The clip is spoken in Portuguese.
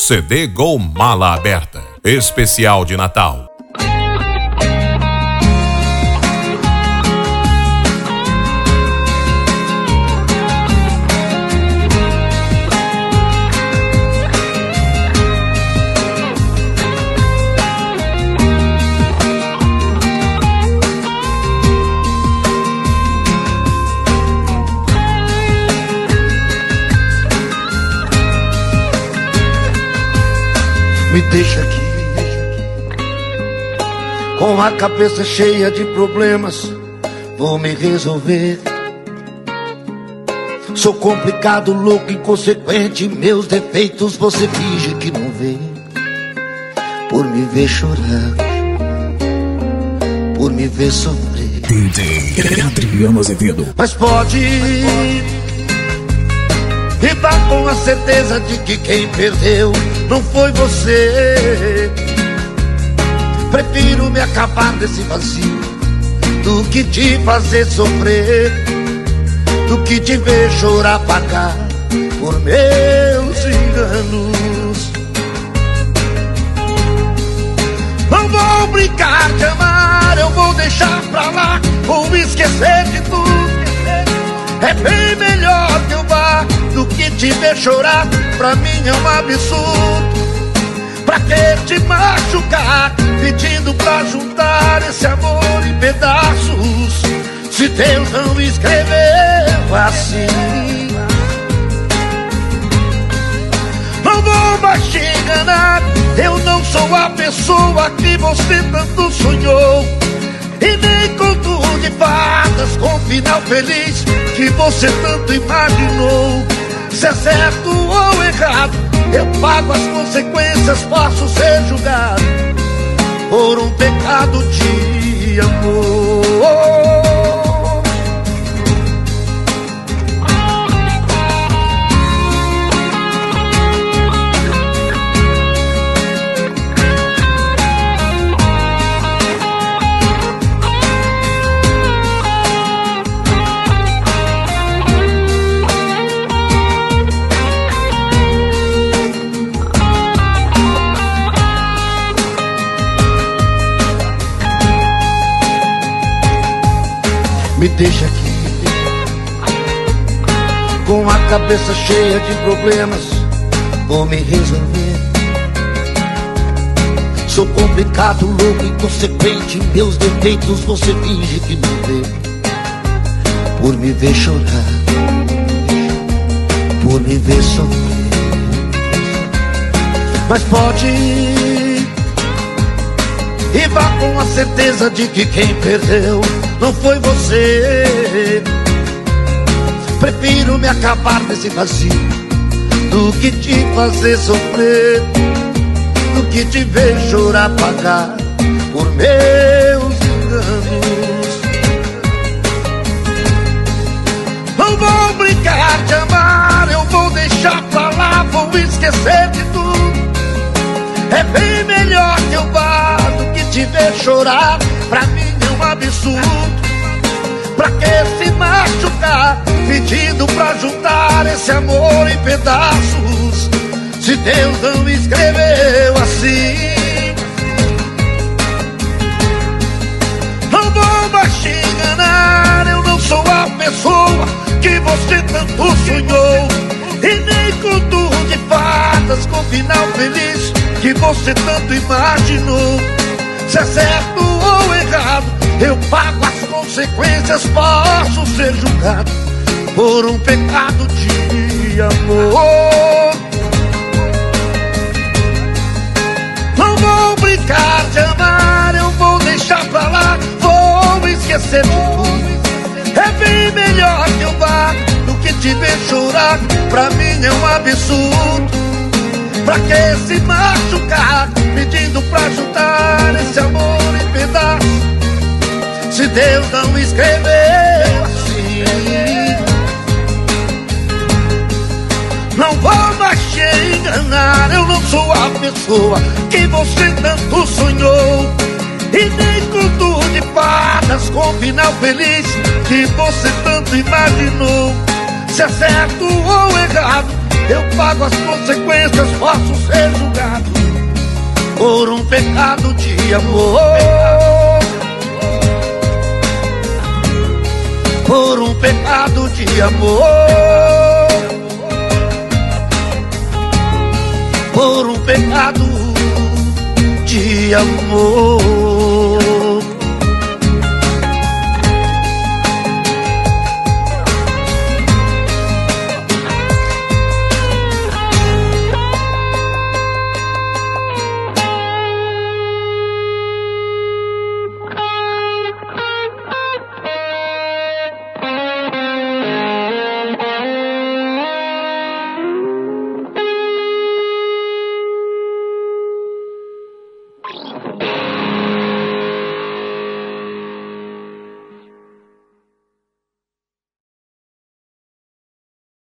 CD Gol Mala Aberta. Especial de Natal. Me deixa aqui, com a cabeça cheia de problemas, vou me resolver. Sou complicado, louco, inconsequente, meus defeitos você finge que não vê. Por me ver chorar, por me ver sofrer. DJ Adriano Azevedo. Mas pode e vá com a certeza de que quem perdeu não foi você. Prefiro me acabar desse vazio do que te fazer sofrer, do que te ver chorar, pagar por meus enganos. Não vou brincar de amar, eu vou deixar pra lá, vou esquecer de tudo. É bem melhor que eu vá do que te ver chorar, pra mim é um absurdo. Pra que te machucar, pedindo pra juntar esse amor em pedaços, se Deus não escreveu assim? Não vou mais te enganar, eu não sou a pessoa que você tanto sonhou, e nem conto de fadas com final feliz que você tanto imaginou. Se é certo ou errado, eu pago as consequências, posso ser julgado por um pecado de amor. Me deixa aqui, com a cabeça cheia de problemas, vou me resolver. Sou complicado, louco, inconsequente, meus defeitos você finge que não vê. Por me ver chorar, por me ver sofrer. Mas pode e vá com a certeza de que quem perdeu não foi você. Prefiro me acabar desse vazio do que te fazer sofrer, do que te ver chorar, pagar por meus enganos. Não vou brincar de amar, eu vou deixar pra lá, vou esquecer de tudo. É bem melhor que eu vá do que te ver chorar, pra mim é um absurdo. Pra que se machucar, pedindo pra juntar esse amor em pedaços, se Deus não escreveu assim? Não vou mais te enganar, eu não sou a pessoa que você tanto sonhou, e nem conto de fadas com final feliz que você tanto imaginou. Se é certo ou errado, eu pago as consequências, posso ser julgado por um pecado de amor. Não vou brincar de amar, eu vou deixar pra lá, vou esquecer de tudo. É bem melhor que eu vá do que te ver chorar, pra mim é um absurdo. Pra que se machucar, pedindo pra juntar esse amor em pedaços, se Deus não escreveu assim? Não vou mais te enganar, eu não sou a pessoa que você tanto sonhou, e nem conto de fadas com final feliz que você tanto imaginou. Se é certo ou errado, eu pago as consequências, posso ser julgado por um pecado de amor. Por um pecado de amor. Por um pecado de amor.